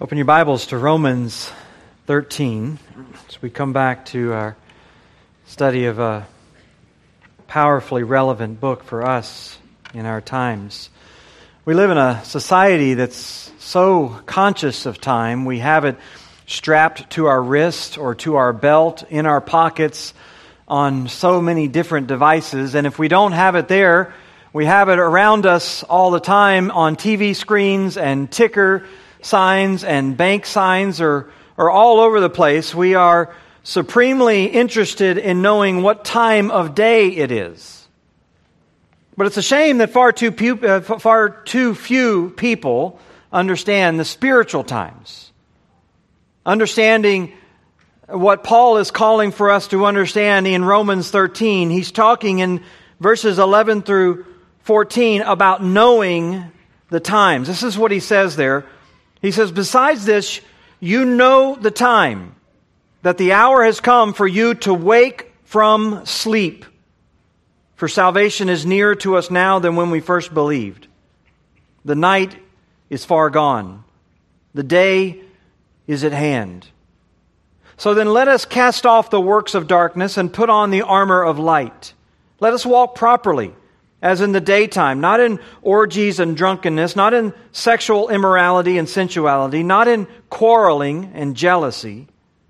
Open your Bibles to Romans 13 as we come back to our study of a powerfully relevant book for us in our times. We live in a society that's so conscious of time. We have it strapped to our wrist or to our belt, in our pockets, on so many different devices. And if we don't have it there, we have it around us all the time on TV screens and ticker signs and bank signs are all over the place. We are supremely interested in knowing what time of day it is. But it's a shame that far too few people understand the spiritual times. Understanding what Paul is calling for us to understand in Romans 13. He's talking in verses 11 through 14 about knowing the times. This is what he says there. He says, besides this, you know the time, that the hour has come for you to wake from sleep. For salvation is nearer to us now than when we first believed. The night is far gone. The day is at hand. So then let us cast off the works of darkness and put on the armor of light. Let us walk properly, as in the daytime, not in orgies and drunkenness, not in sexual immorality and sensuality, not in quarreling and jealousy,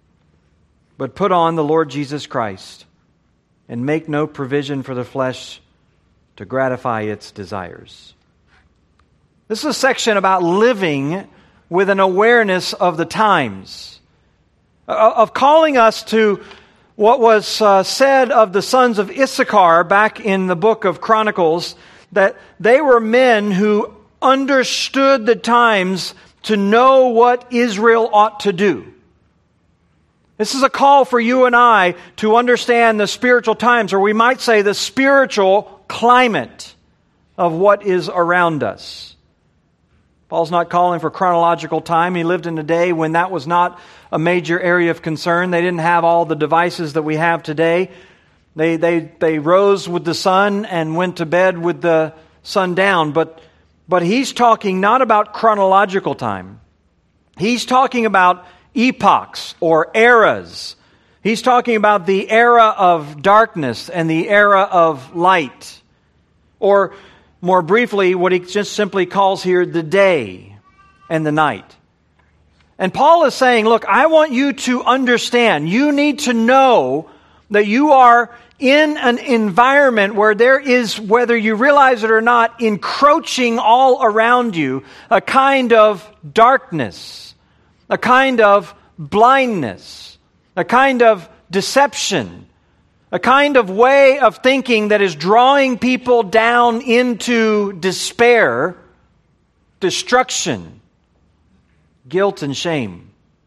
but put on the Lord Jesus Christ and make no provision for the flesh to gratify its desires. This is a section about living with an awareness of the times, of calling us to what was said of the sons of Issachar back in the book of Chronicles, that they were men who understood the times to know what Israel ought to do. This is a call for you and I to understand the spiritual times, or we might say the spiritual climate of what is around us. Paul's not calling for chronological time. He lived in a day when that was not a major area of concern. They didn't have all the devices that we have today. They rose with the sun and went to bed with the sun down. But he's talking not about chronological time. He's talking about epochs or eras. He's talking about the era of darkness and the era of light. Or more briefly, what he just simply calls here the day and the night. And Paul is saying, look, I want you to understand. You need to know that you are in an environment where there is, whether you realize it or not, encroaching all around you, a kind of darkness, a kind of blindness, a kind of deception, a kind of way of thinking that is drawing people down into despair, destruction, guilt, and shame.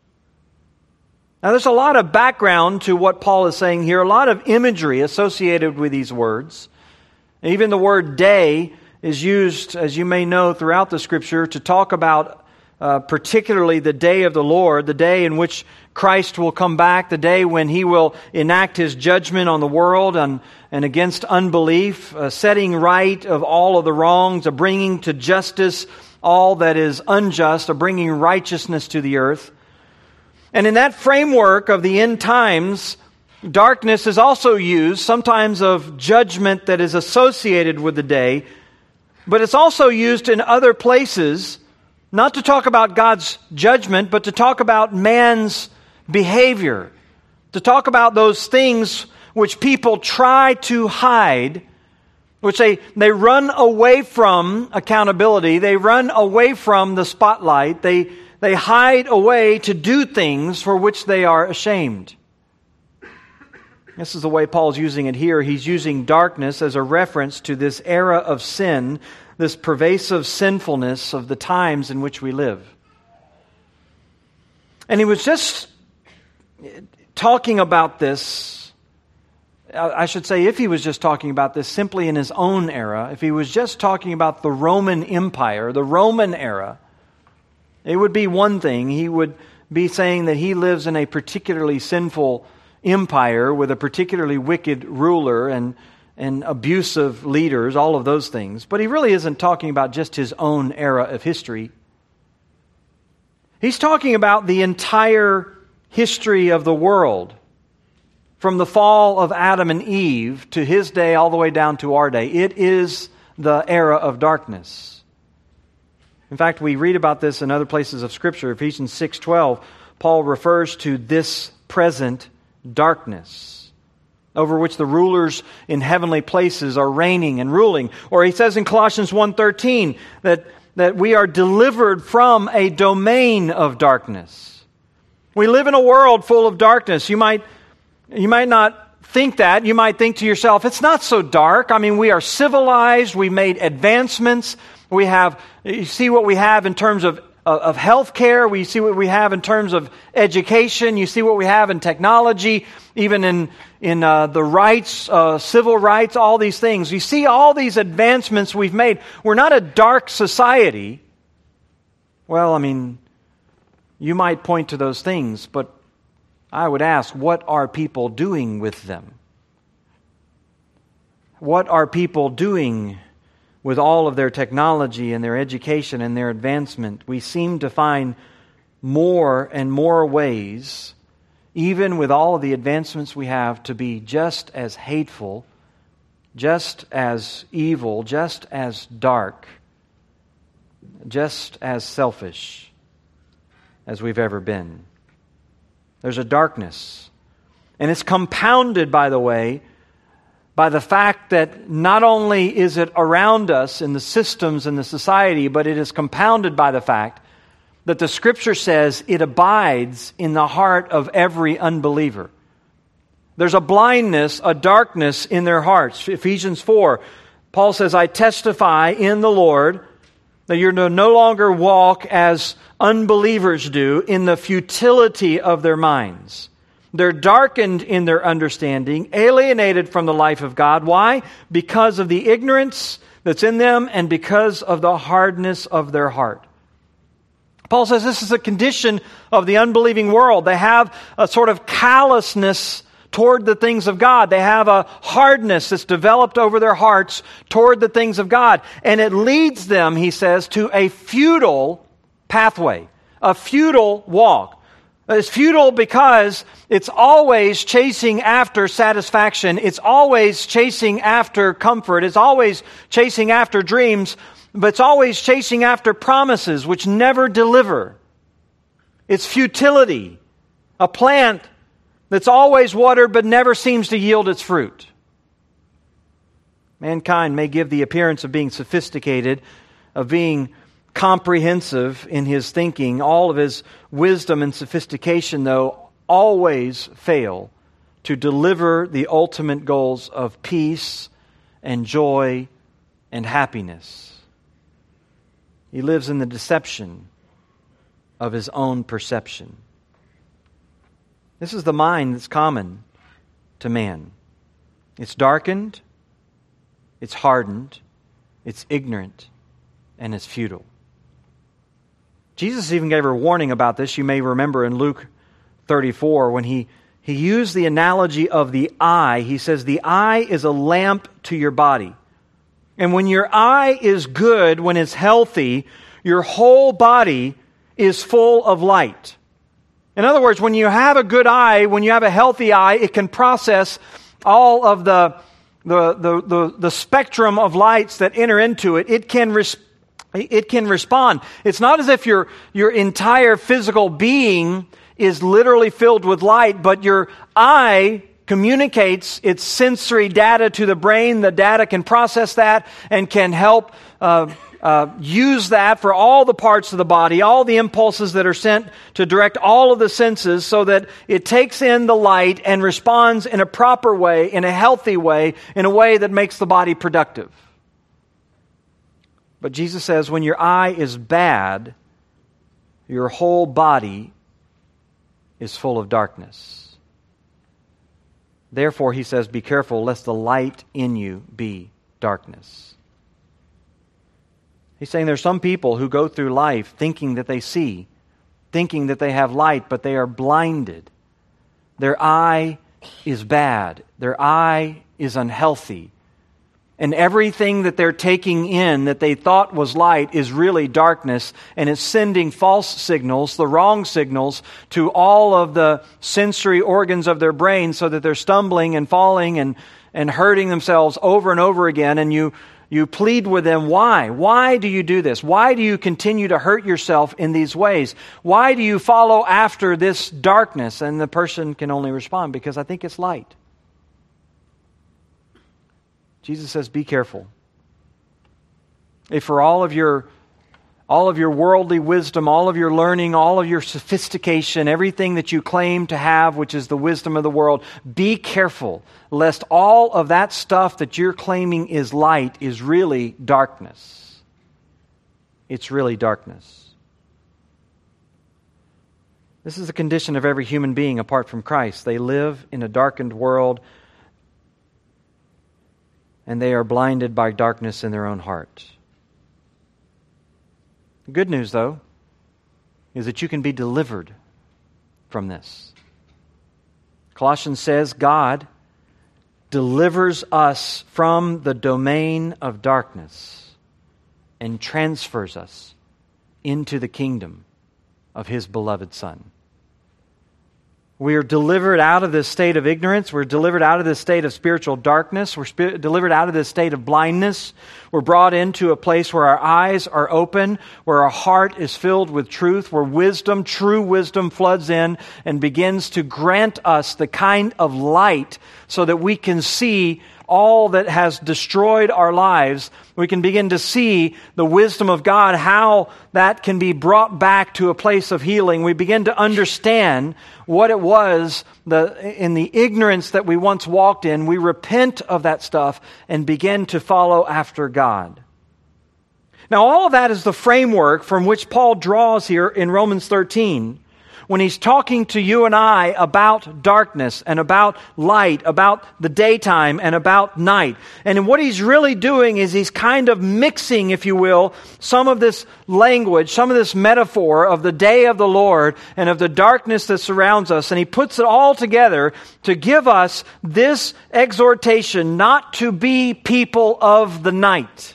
Now, there's a lot of background to what Paul is saying here, a lot of imagery associated with these words. Even the word day is used, as you may know, throughout the Scripture to talk about particularly the day of the Lord, the day in which Christ will come back, the day when He will enact His judgment on the world and against unbelief, setting right of all of the wrongs, of bringing to justice all that is unjust, of bringing righteousness to the earth. And in that framework of the end times, darkness is also used, sometimes of judgment that is associated with the day, but it's also used in other places, not to talk about God's judgment, but to talk about man's behavior, to talk about those things which people try to hide, which they run away from accountability, they run away from the spotlight, they hide away to do things for which they are ashamed. This is the way Paul's using it here. He's using darkness as a reference to this era of sin, this pervasive sinfulness of the times in which we live. And he was just talking about this, I should say, if he was just talking about this simply in his own era, if he was just talking about the Roman Empire, the Roman era, it would be one thing. He would be saying that he lives in a particularly sinful empire with a particularly wicked ruler and abusive leaders, all of those things. But he really isn't talking about just his own era of history. He's talking about the entire history of the world, from the fall of Adam and Eve to his day all the way down to our day. It is the era of darkness. In fact, we read about this in other places of Scripture. Ephesians 6:12, Paul refers to this present darkness over which the rulers in heavenly places are reigning and ruling. Or he says in Colossians 1:13 that we are delivered from a domain of darkness. We live in a world full of darkness. You might not think that. You might think to yourself, it's not so dark. I mean, we are civilized. We made advancements. You see what we have in terms of health care. We see what we have in terms of education. You see what we have in technology, even in the rights, civil rights, all these things. You see all these advancements we've made. We're not a dark society. Well, I mean, you might point to those things, but I would ask, what are people doing with them? What are people doing with all of their technology and their education and their advancement? We seem to find more and more ways, even with all of the advancements we have, to be just as hateful, just as evil, just as dark, just as selfish as we've ever been. There's a darkness. And it's compounded, by the way, by the fact that not only is it around us in the systems and the society, but it is compounded by the fact that the Scripture says it abides in the heart of every unbeliever. There's a blindness, a darkness in their hearts. Ephesians 4, Paul says, I testify in the Lord that you're to no longer walk as unbelievers do in the futility of their minds. They're darkened in their understanding, alienated from the life of God. Why? Because of the ignorance that's in them and because of the hardness of their heart. Paul says this is a condition of the unbelieving world. They have a sort of callousness toward the things of God. They have a hardness that's developed over their hearts toward the things of God. And it leads them, he says, to a futile pathway, a futile walk. It's futile because it's always chasing after satisfaction. It's always chasing after comfort. It's always chasing after dreams, but it's always chasing after promises which never deliver. It's futility, a plant that's always watered but never seems to yield its fruit. Mankind may give the appearance of being sophisticated, of being comprehensive in his thinking. All of his wisdom and sophistication, though, always fail to deliver the ultimate goals of peace and joy and happiness. He lives in the deception of his own perception. This is the mind that's common to man. It's darkened, it's hardened, it's ignorant, and it's futile. Jesus even gave a warning about this. You may remember in Luke 34 when he used the analogy of the eye. He says the eye is a lamp to your body. And when your eye is good, when it's healthy, your whole body is full of light. In other words, when you have a good eye, when you have a healthy eye, it can process all of the spectrum of lights that enter into it. It can respond. It's not as if your entire physical being is literally filled with light, but your eye communicates its sensory data to the brain. The data can process that and can help use that for all the parts of the body, all the impulses that are sent to direct all of the senses so that it takes in the light and responds in a proper way, in a healthy way, in a way that makes the body productive. But Jesus says when your eye is bad, your whole body is full of darkness. Therefore, he says, be careful lest the light in you be darkness. He's saying there's some people who go through life thinking that they see, thinking that they have light, but they are blinded. Their eye is bad. Their eye is unhealthy. And everything that they're taking in that they thought was light is really darkness, and it's sending false signals, the wrong signals, to all of the sensory organs of their brain so that they're stumbling and falling and hurting themselves over and over again. And you plead with them, why? Why do you do this? Why do you continue to hurt yourself in these ways? Why do you follow after this darkness? And the person can only respond, because I think it's light. Jesus says, be careful. If for all of your worldly wisdom, all of your learning, all of your sophistication, everything that you claim to have, which is the wisdom of the world, be careful lest all of that stuff that you're claiming is light is really darkness. It's really darkness. This is the condition of every human being apart from Christ. They live in a darkened world, and they are blinded by darkness in their own heart. The good news, though, is that you can be delivered from this. Colossians says God delivers us from the domain of darkness and transfers us into the kingdom of His beloved Son. We are delivered out of this state of ignorance. We're delivered out of this state of spiritual darkness. We're delivered out of this state of blindness. We're brought into a place where our eyes are open, where our heart is filled with truth, where wisdom, true wisdom, floods in and begins to grant us the kind of light so that we can see all that has destroyed our lives. We can begin to see the wisdom of God, how that can be brought back to a place of healing. We begin to understand what it was in the ignorance that we once walked in. We repent of that stuff and begin to follow after God. Now, all of that is the framework from which Paul draws here in Romans 13. When he's talking to you and I about darkness and about light, about the daytime and about night. And what he's really doing is he's kind of mixing, if you will, some of this language, some of this metaphor of the day of the Lord and of the darkness that surrounds us. And he puts it all together to give us this exhortation not to be people of the night.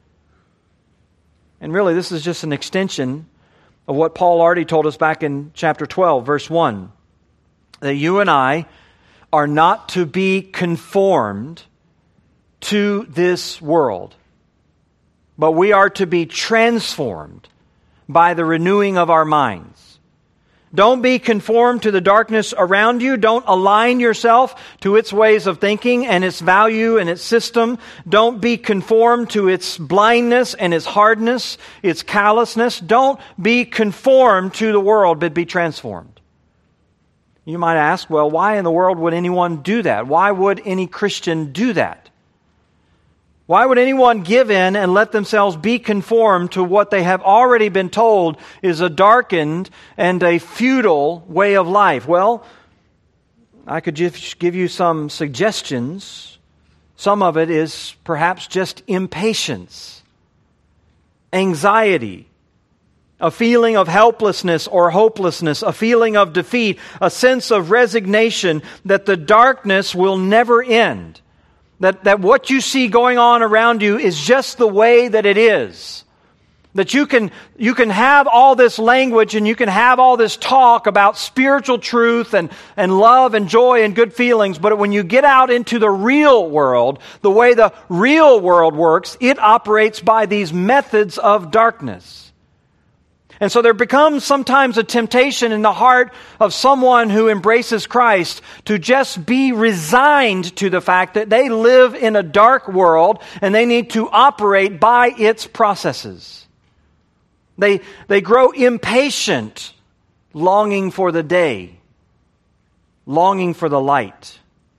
And really, this is just an extension of what Paul already told us back in chapter 12, verse 1. That you and I are not to be conformed to this world, but we are to be transformed by the renewing of our minds. Don't be conformed to the darkness around you. Don't align yourself to its ways of thinking and its value and its system. Don't be conformed to its blindness and its hardness, its callousness. Don't be conformed to the world, but be transformed. You might ask, well, why in the world would anyone do that? Why would any Christian do that? Why would anyone give in and let themselves be conformed to what they have already been told is a darkened and a futile way of life? Well, I could just give you some suggestions. Some of it is perhaps just impatience, anxiety, a feeling of helplessness or hopelessness, a feeling of defeat, a sense of resignation that the darkness will never end. That what you see going on around you is just the way that it is. That you can have all this language and you can have all this talk about spiritual truth and love and joy and good feelings, but when you get out into the real world, the way the real world works, it operates by these methods of darkness. And so there becomes sometimes a temptation in the heart of someone who embraces Christ to just be resigned to the fact that they live in a dark world and they need to operate by its processes. They grow impatient, longing for the day, longing for the light.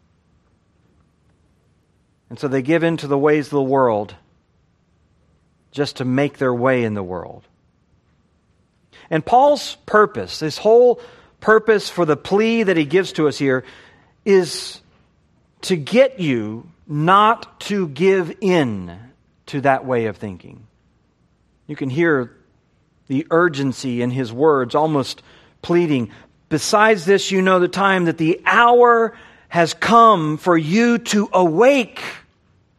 And so they give in to the ways of the world just to make their way in the world. And Paul's purpose, his whole purpose for the plea that he gives to us here, is to get you not to give in to that way of thinking. You can hear the urgency in his words, almost pleading. Besides this, you know the time that the hour has come for you to awake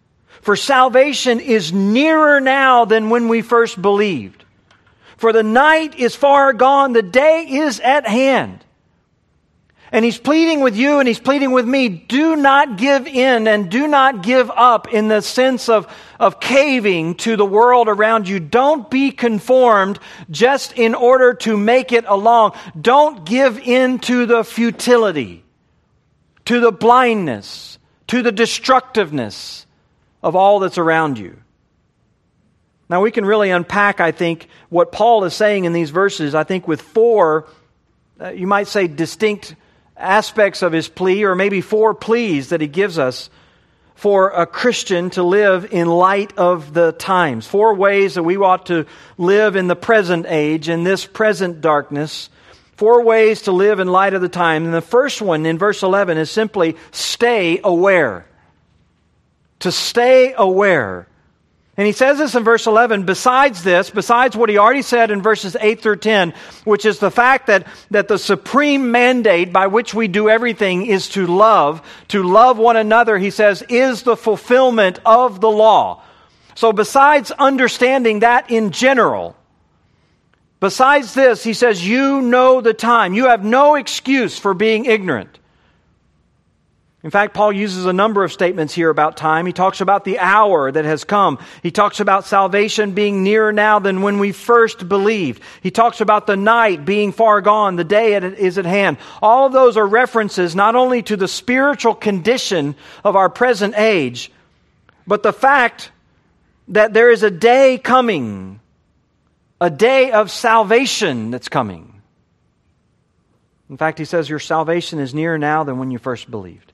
For salvation is nearer now than when we first believed. For the night is far gone, the day is at hand. And He's pleading with you and He's pleading with me, do not give in and do not give up in the sense of caving to the world around you. Don't be conformed just in order to make it along. Don't give in to the futility, to the blindness, to the destructiveness of all that's around you. Now we can really unpack, I think, what Paul is saying in these verses, I think with four, you might say distinct aspects of his plea, or maybe four pleas that he gives us for a Christian to live in light of the times. Four ways that we ought to live in the present age, in this present darkness. Four ways to live in light of the time. And the first one in verse 11 is simply stay aware. To stay aware. And he says this in verse 11, besides what he already said in verses 8 through 10, which is the fact that the supreme mandate by which we do everything is to love one another, he says, is the fulfillment of the law. So besides understanding that in general, besides this, he says, you know the time. You have no excuse for being ignorant. In fact, Paul uses a number of statements here about time. He talks about the hour that has come. He talks about salvation being nearer now than when we first believed. He talks about the night being far gone, the day is at hand. All of those are references not only to the spiritual condition of our present age, but the fact that there is a day coming, a day of salvation that's coming. In fact, he says your salvation is nearer now than when you first believed.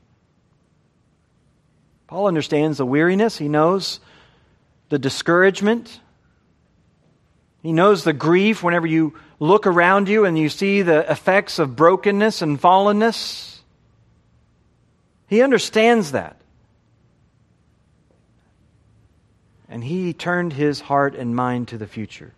Paul understands the weariness. He knows the discouragement. He knows the grief whenever you look around you and you see the effects of brokenness and fallenness. He understands that. And he turned his heart and mind to the future.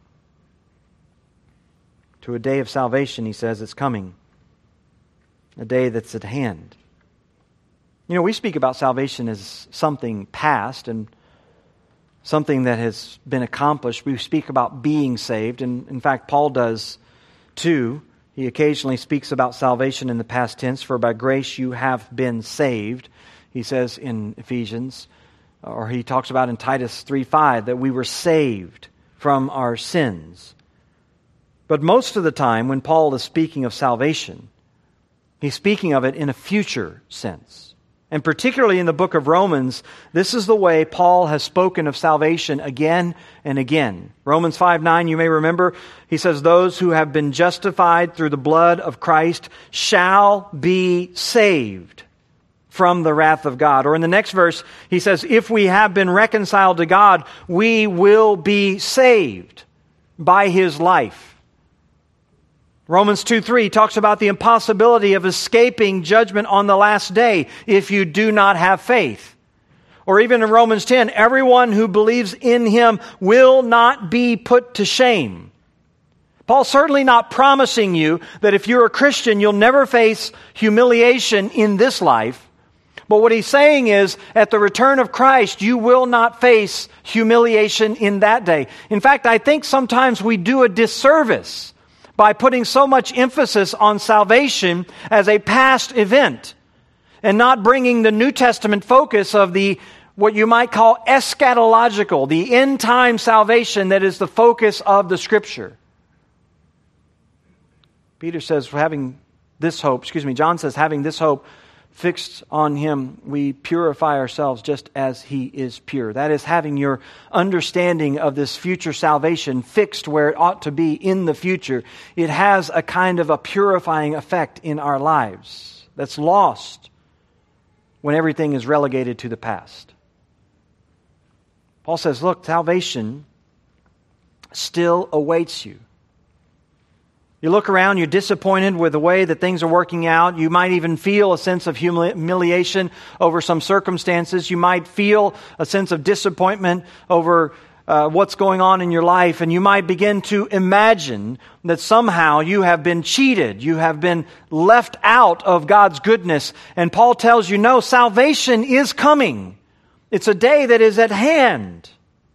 To a day of salvation, he says, it's coming. A day that's at hand. You know, we speak about salvation as something past and something that has been accomplished. We speak about being saved, and in fact, Paul does too. He occasionally speaks about salvation in the past tense, for by grace you have been saved, he says in Ephesians, or he talks about in Titus 3:5 that we were saved from our sins. But most of the time when Paul is speaking of salvation, he's speaking of it in a future sense. And particularly in the book of Romans, this is the way Paul has spoken of salvation again and again. Romans 5:9, you may remember, he says, those who have been justified through the blood of Christ shall be saved from the wrath of God. Or in the next verse, he says, if we have been reconciled to God, we will be saved by His life. Romans 2:3 talks about the impossibility of escaping judgment on the last day if you do not have faith. Or even in Romans 10, everyone who believes in Him will not be put to shame. Paul's certainly not promising you that if you're a Christian, you'll never face humiliation in this life. But what he's saying is, at the return of Christ, you will not face humiliation in that day. In fact, I think sometimes we do a disservice by putting so much emphasis on salvation as a past event and not bringing the New Testament focus of the what you might call eschatological, the end-time salvation that is the focus of the Scripture. John says, having this hope fixed on Him, we purify ourselves just as He is pure. That is, having your understanding of this future salvation fixed where it ought to be in the future. It has a kind of a purifying effect in our lives that's lost when everything is relegated to the past. Paul says, look, salvation still awaits you. You look around, you're disappointed with the way that things are working out. You might even feel a sense of humiliation over some circumstances. You might feel a sense of disappointment over what's going on in your life. And you might begin to imagine that somehow you have been cheated. You have been left out of God's goodness. And Paul tells you, no, salvation is coming. It's a day that is at hand.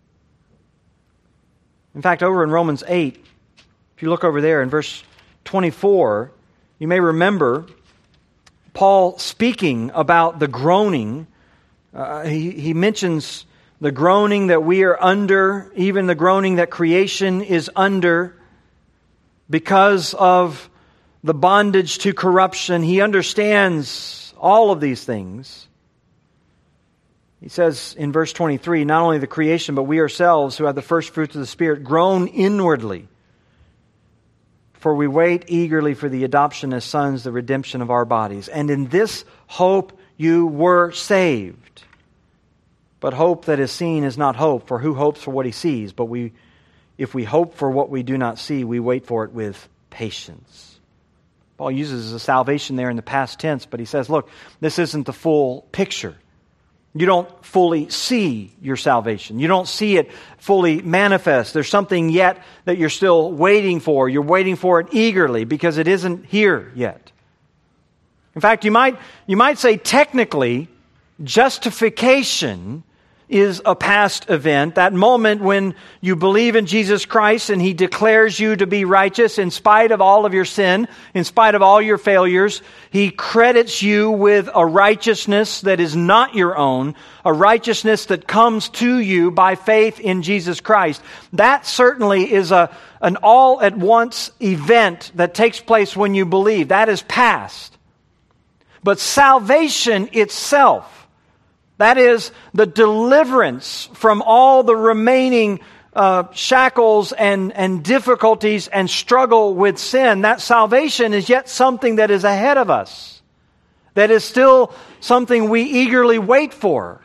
In fact, over in Romans 8, if you look over there in verse 24, you may remember Paul speaking about the groaning. He mentions the groaning that we are under, even the groaning that creation is under because of the bondage to corruption. He understands all of these things. He says in verse 23, not only the creation, but we ourselves who have the first fruits of the Spirit groan inwardly. For we wait eagerly for the adoption as sons, the redemption of our bodies. And in this hope you were saved. But hope that is seen is not hope, for who hopes for what he sees? But if we hope for what we do not see, we wait for it with patience. Paul uses the salvation there in the past tense, but he says, look, this isn't the full picture. You don't fully see your salvation. You don't see it fully manifest. There's something yet that you're still waiting for. You're waiting for it eagerly because it isn't here yet. In fact, you might say technically, justification is a past event. That moment when you believe in Jesus Christ and He declares you to be righteous in spite of all of your sin, in spite of all your failures. He credits you with a righteousness that is not your own, a righteousness that comes to you by faith in Jesus Christ. That certainly is an all-at-once event that takes place when you believe. That is past. But salvation itself, that is the deliverance from all the remaining shackles and difficulties and struggle with sin. That salvation is yet something that is ahead of us. That is still something we eagerly wait for.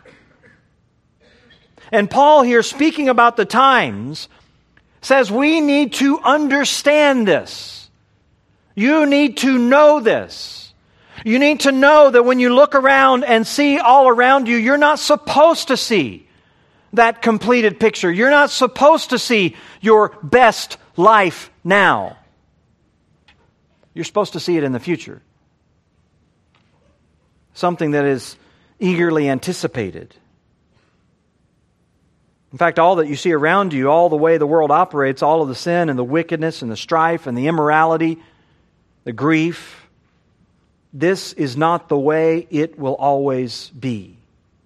And Paul here, speaking about the times, says we need to understand this. You need to know this. You need to know that when you look around and see all around you, you're not supposed to see that completed picture. You're not supposed to see your best life now. You're supposed to see it in the future. Something that is eagerly anticipated. In fact, all that you see around you, all the way the world operates, all of the sin and the wickedness and the strife and the immorality, the grief, this is not the way it will always be.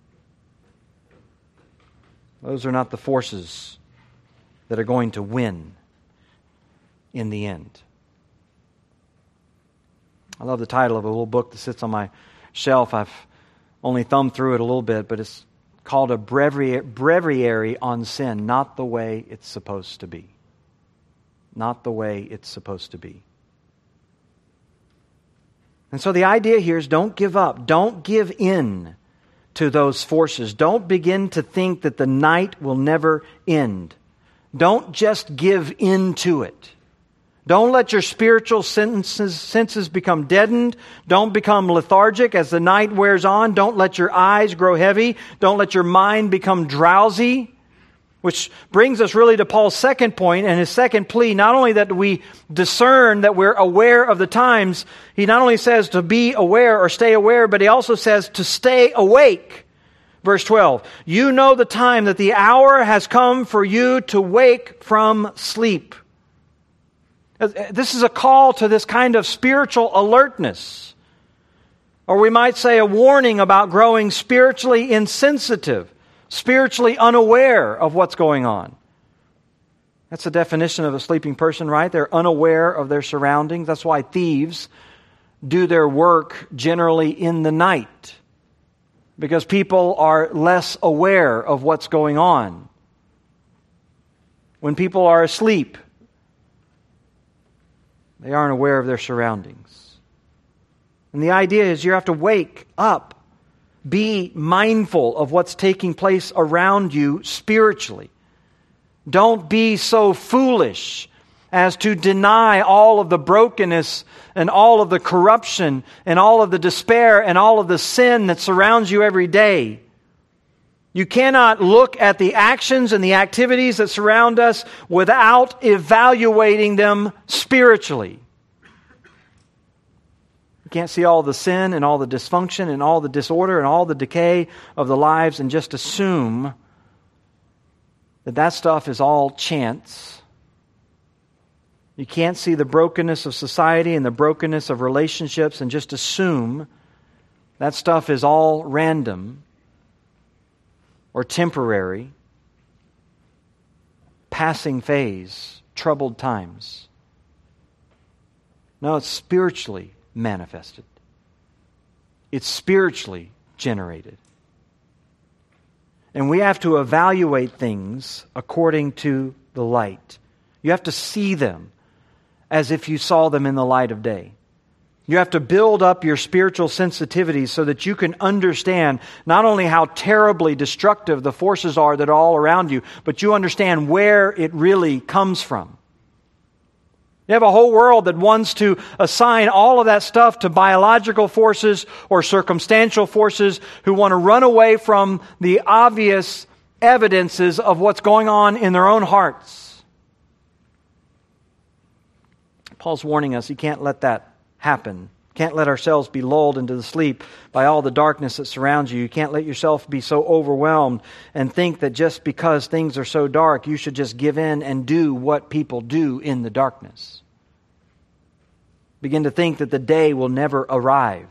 Those are not the forces that are going to win in the end. I love the title of a little book that sits on my shelf. I've only thumbed through it a little bit, but it's called A Breviary on Sin, Not the Way It's Supposed to Be. Not the way it's supposed to be. And so the idea here is don't give up. Don't give in to those forces. Don't begin to think that the night will never end. Don't just give in to it. Don't let your spiritual senses become deadened. Don't become lethargic as the night wears on. Don't let your eyes grow heavy. Don't let your mind become drowsy. Which brings us really to Paul's second point and his second plea. Not only that we discern that we're aware of the times, he not only says to be aware or stay aware, but he also says to stay awake. Verse 12, you know the time that the hour has come for you to wake from sleep. This is a call to this kind of spiritual alertness. Or we might say a warning about growing spiritually insensitive. Spiritually unaware of what's going on. That's the definition of a sleeping person, right? They're unaware of their surroundings. That's why thieves do their work generally in the night. Because people are less aware of what's going on. When people are asleep, they aren't aware of their surroundings. And the idea is you have to wake up. Be mindful of what's taking place around you spiritually. Don't be so foolish as to deny all of the brokenness and all of the corruption and all of the despair and all of the sin that surrounds you every day. You cannot look at the actions and the activities that surround us without evaluating them spiritually. You can't see all the sin and all the dysfunction and all the disorder and all the decay of the lives and just assume that stuff is all chance. You can't see the brokenness of society and the brokenness of relationships and just assume that stuff is all random or temporary, passing phase, troubled times. No, it's spiritually manifested. It's spiritually generated. And we have to evaluate things according to the light. You have to see them as if you saw them in the light of day. You have to build up your spiritual sensitivity so that you can understand not only how terribly destructive the forces are that are all around you, but you understand where it really comes from. You have a whole world that wants to assign all of that stuff to biological forces or circumstantial forces who want to run away from the obvious evidences of what's going on in their own hearts. Paul's warning us, you can't let that happen. Can't let ourselves be lulled into the sleep by all the darkness that surrounds you. You can't let yourself be so overwhelmed and think that just because things are so dark, you should just give in and do what people do in the darkness. Begin to think that the day will never arrive.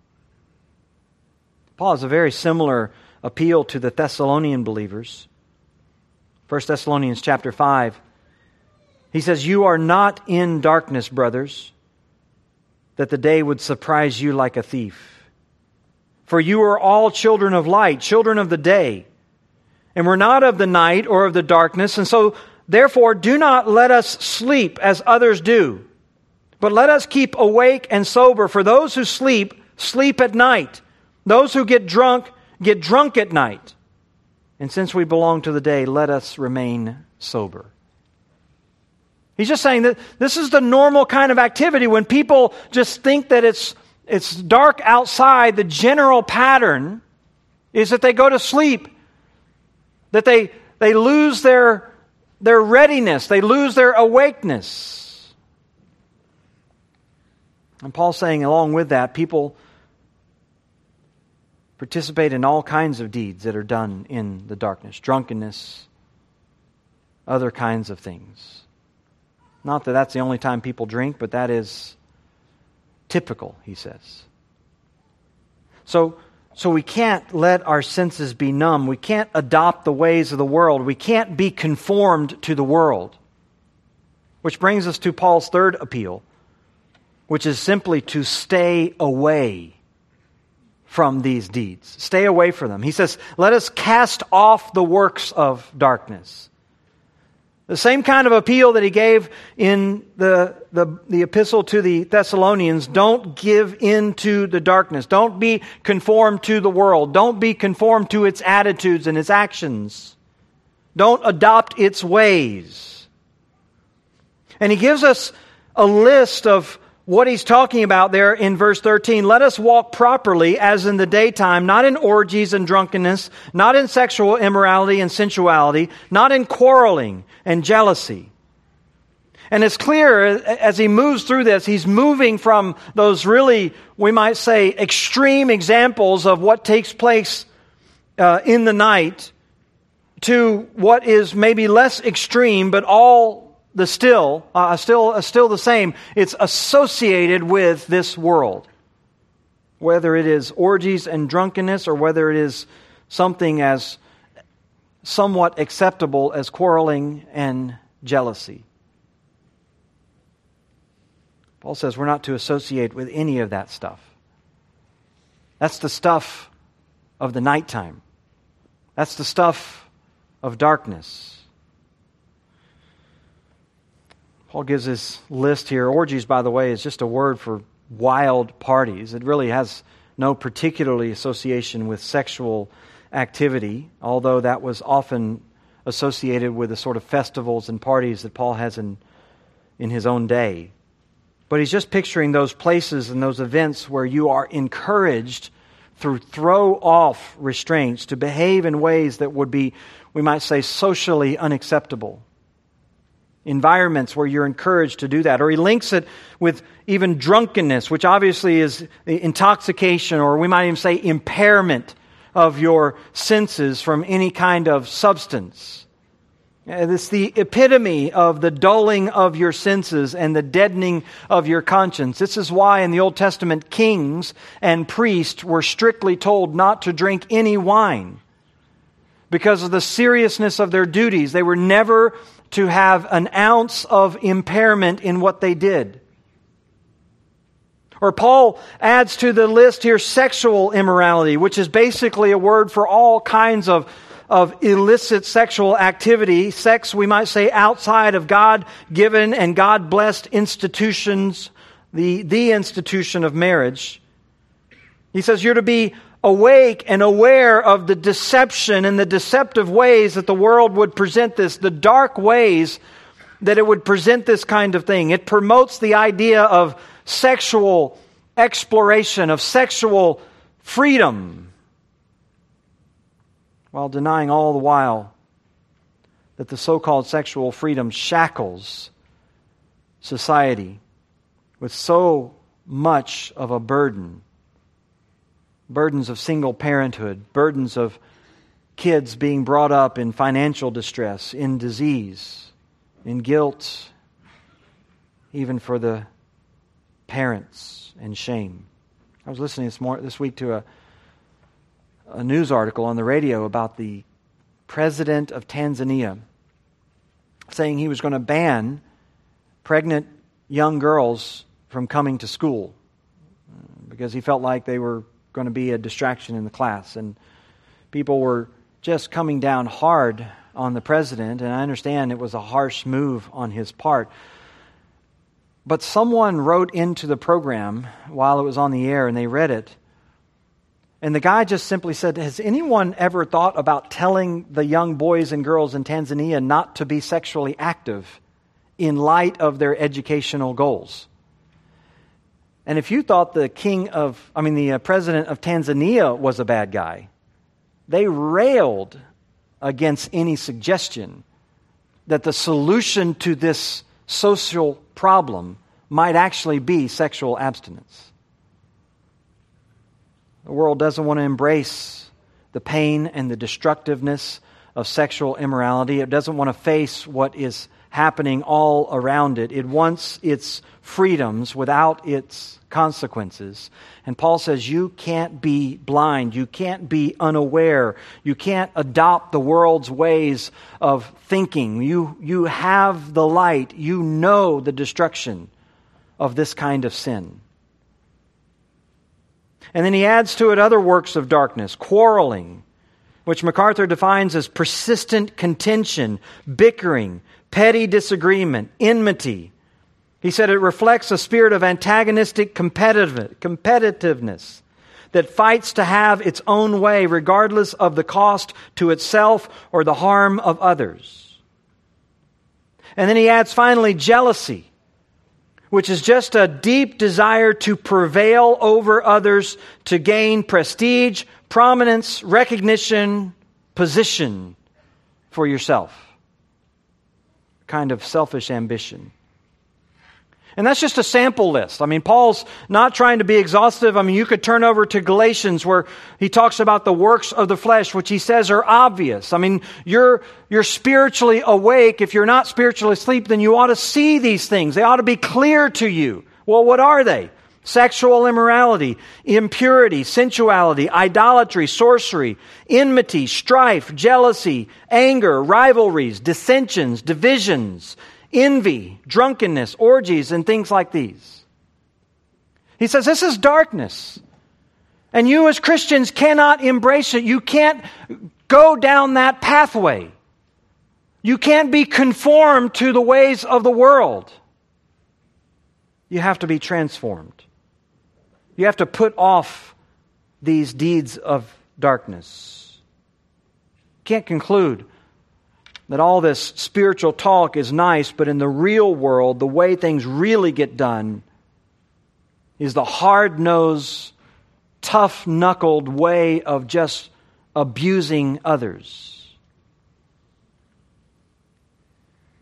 Paul has a very similar appeal to the Thessalonian believers. 1 Thessalonians chapter 5. He says, "You are not in darkness, brothers, that the day would surprise you like a thief. For you are all children of light, children of the day, and we're not of the night or of the darkness. And so, therefore, do not let us sleep as others do, but let us keep awake and sober. For those who sleep, sleep at night. Those who get drunk at night. And since we belong to the day, let us remain sober." He's just saying that this is the normal kind of activity. When people just think that it's dark outside, the general pattern is that they go to sleep, that they lose their readiness, they lose their awakeness. And Paul's saying along with that, people participate in all kinds of deeds that are done in the darkness. Drunkenness, other kinds of things. Not that that's the only time people drink, but that is typical, he says. So we can't let our senses be numb. We can't adopt the ways of the world. We can't be conformed to the world. Which brings us to Paul's third appeal, which is simply to stay away from these deeds. Stay away from them. He says, let us cast off the works of darkness. The same kind of appeal that he gave in the epistle to the Thessalonians. Don't give in to the darkness. Don't be conformed to the world. Don't be conformed to its attitudes and its actions. Don't adopt its ways. And he gives us a list of what he's talking about there in verse 13. Let us walk properly as in the daytime, not in orgies and drunkenness, not in sexual immorality and sensuality, not in quarreling and jealousy. And it's clear as he moves through this, he's moving from those really, we might say, extreme examples of what takes place in the night to what is maybe less extreme, but all still the same. It's associated with this world. Whether it is orgies and drunkenness or whether it is something as somewhat acceptable as quarreling and jealousy. Paul says we're not to associate with any of that stuff. That's the stuff of the nighttime. That's the stuff of darkness. Paul gives this list here. Orgies, by the way, is just a word for wild parties. It really has no particularly association with sexual activity, although that was often associated with the sort of festivals and parties that Paul has in his own day. But he's just picturing those places and those events where you are encouraged to throw off restraints, to behave in ways that would be, we might say, socially unacceptable. environments where you're encouraged to do that. Or he links it with even drunkenness, which obviously is intoxication, or we might even say impairment of your senses from any kind of substance. It's the epitome of the dulling of your senses and the deadening of your conscience. This is why in the Old Testament, kings and priests were strictly told not to drink any wine. Because of the seriousness of their duties, they were never to have an ounce of impairment in what they did. Or Paul adds to the list here sexual immorality, which is basically a word for all kinds of illicit sexual activity. Sex, we might say, outside of God-given and God-blessed institutions, the institution of marriage. He says you're to be awake and aware of the deception and the deceptive ways that the world would present this, the dark ways that it would present this kind of thing. It promotes the idea of sexual exploration, of sexual freedom, while denying all the while that the so-called sexual freedom shackles society with so much of a burden. Burdens of single parenthood, burdens of kids being brought up in financial distress, in disease, in guilt, even for the parents, and shame. I was listening this week to a news article on the radio about the president of Tanzania saying he was going to ban pregnant young girls from coming to school because he felt like they were going to be a distraction in the class. And people were just coming down hard on the president, and I understand it was a harsh move on his part. But someone wrote into the program while it was on the air, and they read it, and the guy just simply said, has anyone ever thought about telling the young boys and girls in Tanzania not to be sexually active in light of their educational goals? And if you thought the president of Tanzania was a bad guy, they railed against any suggestion that the solution to this social problem might actually be sexual abstinence. The world doesn't want to embrace the pain and the destructiveness of sexual immorality. It doesn't want to face what is happening all around it. It wants its freedoms without its consequences. And Paul says you can't be blind. You can't be unaware. You can't adopt the world's ways of thinking. You have the light. You know the destruction of this kind of sin. And then he adds to it other works of darkness, quarreling, which MacArthur defines as persistent contention, bickering, petty disagreement, enmity. He said it reflects a spirit of antagonistic competitiveness that fights to have its own way regardless of the cost to itself or the harm of others. And then he adds finally jealousy, which is just a deep desire to prevail over others to gain prestige, prominence, recognition, position for yourself. Kind of selfish ambition. And that's just a sample list. I mean, Paul's not trying to be exhaustive. I mean, you could turn over to Galatians where he talks about the works of the flesh, which he says are obvious. I mean, you're spiritually awake. If you're not spiritually asleep, then you ought to see these things. They ought to be clear to you. Well, what are they? Sexual immorality, impurity, sensuality, idolatry, sorcery, enmity, strife, jealousy, anger, rivalries, dissensions, divisions, envy, drunkenness, orgies, and things like these. He says this is darkness. And you as Christians cannot embrace it. You can't go down that pathway. You can't be conformed to the ways of the world. You have to be transformed. You have to put off these deeds of darkness. You can't conclude that all this spiritual talk is nice, but in the real world, the way things really get done is the hard-nosed, tough-knuckled way of just abusing others.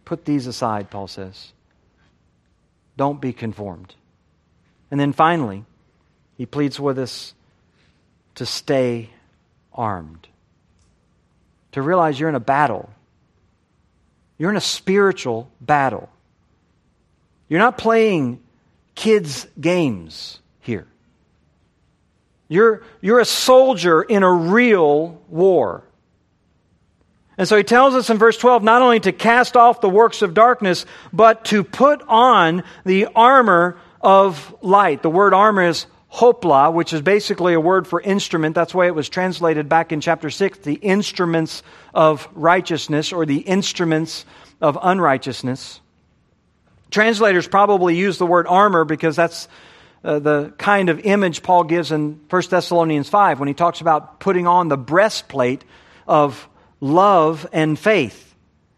Put these aside, Paul says. Don't be conformed. And then finally, he pleads with us to stay armed. To realize you're in a battle. You're in a spiritual battle. You're not playing kids' games here. You're a soldier in a real war. And so he tells us in verse 12 not only to cast off the works of darkness, but to put on the armor of light. The word armor is hopla, which is basically a word for instrument. That's why it was translated back in chapter 6, the instruments of righteousness or the instruments of unrighteousness. Translators probably use the word armor because that's the kind of image Paul gives in 1 Thessalonians 5 when he talks about putting on the breastplate of love and faith.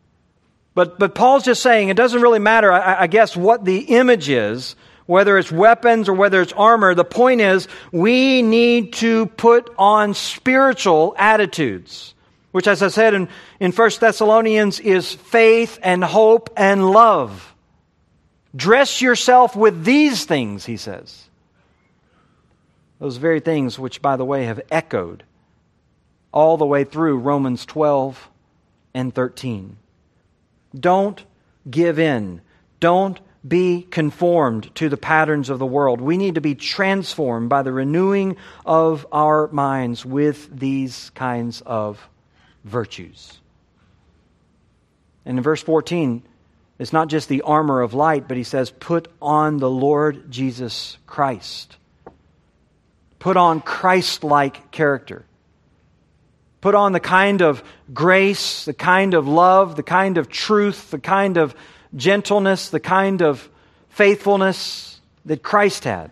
But Paul's just saying it doesn't really matter, I guess, what the image is, whether it's weapons or whether it's armor. The point is we need to put on spiritual attitudes, which, as I said in 1 Thessalonians, is faith and hope and love. Dress yourself with these things, he says. Those very things which, by the way, have echoed all the way through Romans 12 and 13. Don't give in. Don't be conformed to the patterns of the world. We need to be transformed by the renewing of our minds with these kinds of virtues. And in verse 14, it's not just the armor of light, but he says, put on the Lord Jesus Christ. Put on Christ-like character. Put on the kind of grace, the kind of love, the kind of truth, the kind of gentleness, the kind of faithfulness that Christ had.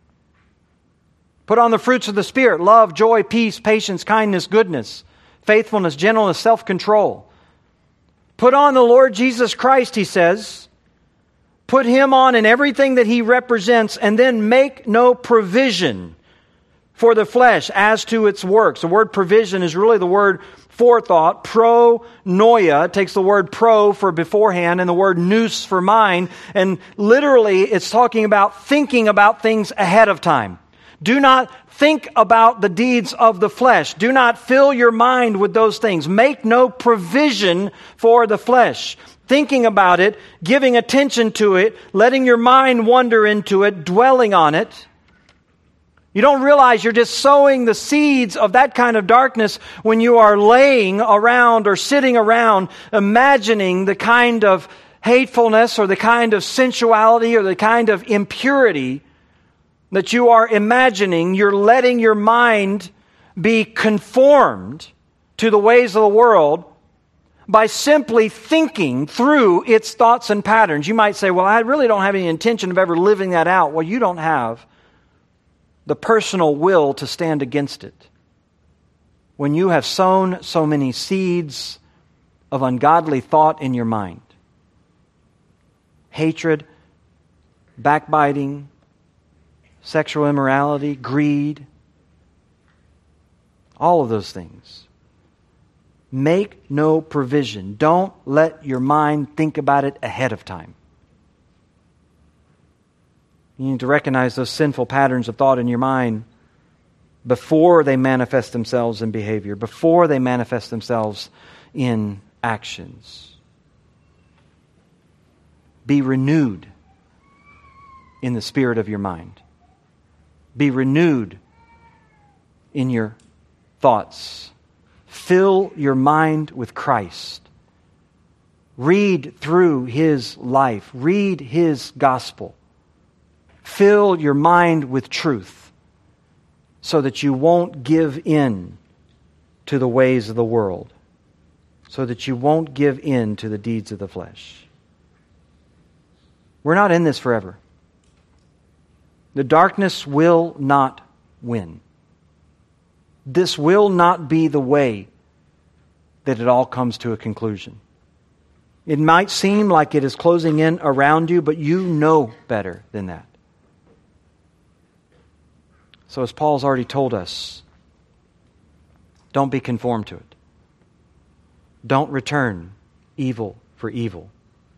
Put on the fruits of the Spirit: love, joy, peace, patience, kindness, goodness, faithfulness, gentleness, self-control. Put on the Lord Jesus Christ, he says. Put Him on in everything that He represents, and then make no provision for the flesh as to its works. The word provision is really the word forethought. Pronoia. It takes the word pro for beforehand and the word nous for mind. And literally it's talking about thinking about things ahead of time. Do not think about the deeds of the flesh. Do not fill your mind with those things. Make no provision for the flesh. Thinking about it, giving attention to it, letting your mind wander into it, dwelling on it. You don't realize you're just sowing the seeds of that kind of darkness when you are laying around or sitting around imagining the kind of hatefulness or the kind of sensuality or the kind of impurity that you are imagining. You're letting your mind be conformed to the ways of the world by simply thinking through its thoughts and patterns. You might say, well, I really don't have any intention of ever living that out. Well, you don't have the personal will to stand against it. When you have sown so many seeds of ungodly thought in your mind, hatred, backbiting, sexual immorality, greed, all of those things. Make no provision. Don't let your mind think about it ahead of time. You need to recognize those sinful patterns of thought in your mind before they manifest themselves in behavior, before they manifest themselves in actions. Be renewed in the spirit of your mind. Be renewed in your thoughts. Fill your mind with Christ. Read through His life. Read His gospel. Fill your mind with truth so that you won't give in to the ways of the world, so that you won't give in to the deeds of the flesh. We're not in this forever. The darkness will not win. This will not be the way that it all comes to a conclusion. It might seem like it is closing in around you, but you know better than that. So as Paul's already told us, don't be conformed to it. Don't return evil for evil.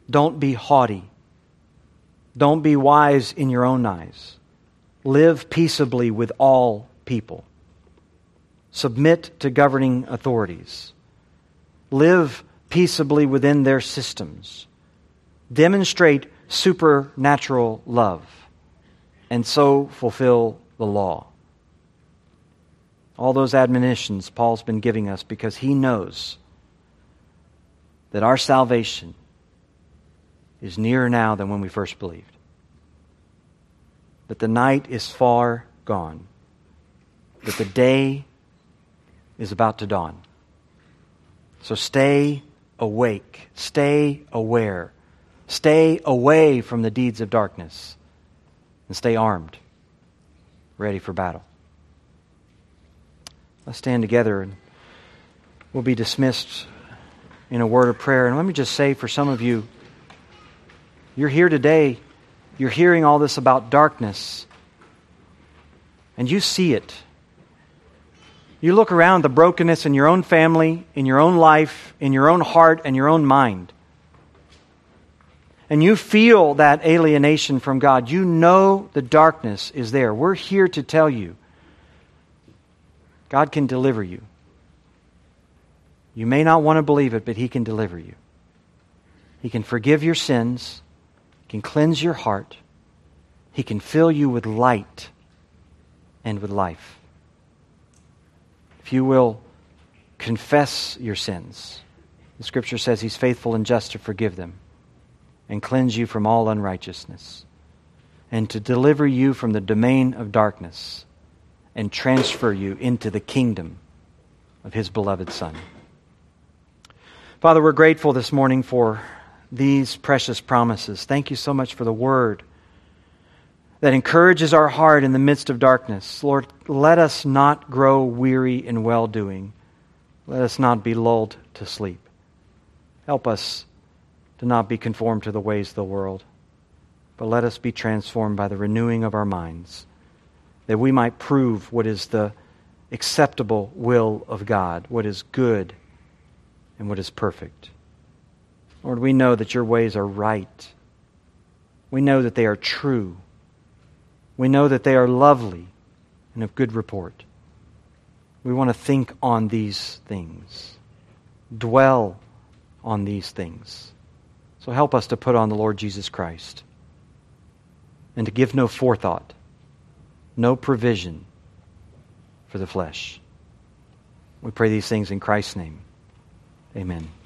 Don't be haughty. Don't be wise in your own eyes. Live peaceably with all people. Submit to governing authorities. Live peaceably within their systems. Demonstrate supernatural love, and so fulfill the law. All those admonitions Paul's been giving us because he knows that our salvation is nearer now than when we first believed. That the night is far gone. That the day is about to dawn. So stay awake. Stay aware. Stay away from the deeds of darkness. And stay armed, ready for battle. Let's stand together and we'll be dismissed in a word of prayer. And let me just say, for some of you, you're here today, you're hearing all this about darkness, and you see it. You look around the brokenness in your own family, in your own life, in your own heart, and your own mind. And you feel that alienation from God. You know the darkness is there. We're here to tell you, God can deliver you. You may not want to believe it, but He can deliver you. He can forgive your sins. He can cleanse your heart. He can fill you with light and with life. If you will confess your sins, the Scripture says He's faithful and just to forgive them and cleanse you from all unrighteousness and to deliver you from the domain of darkness and transfer you into the kingdom of His beloved Son. Father, we're grateful this morning for these precious promises. Thank you so much for the Word that encourages our heart in the midst of darkness. Lord, let us not grow weary in well-doing. Let us not be lulled to sleep. Help us to not be conformed to the ways of the world, but let us be transformed by the renewing of our minds, that we might prove what is the acceptable will of God, what is good and what is perfect. Lord, we know that your ways are right. We know that they are true. We know that they are lovely and of good report. We want to think on these things, dwell on these things. So help us to put on the Lord Jesus Christ and to give no forethought, no provision for the flesh. We pray these things in Christ's name. Amen.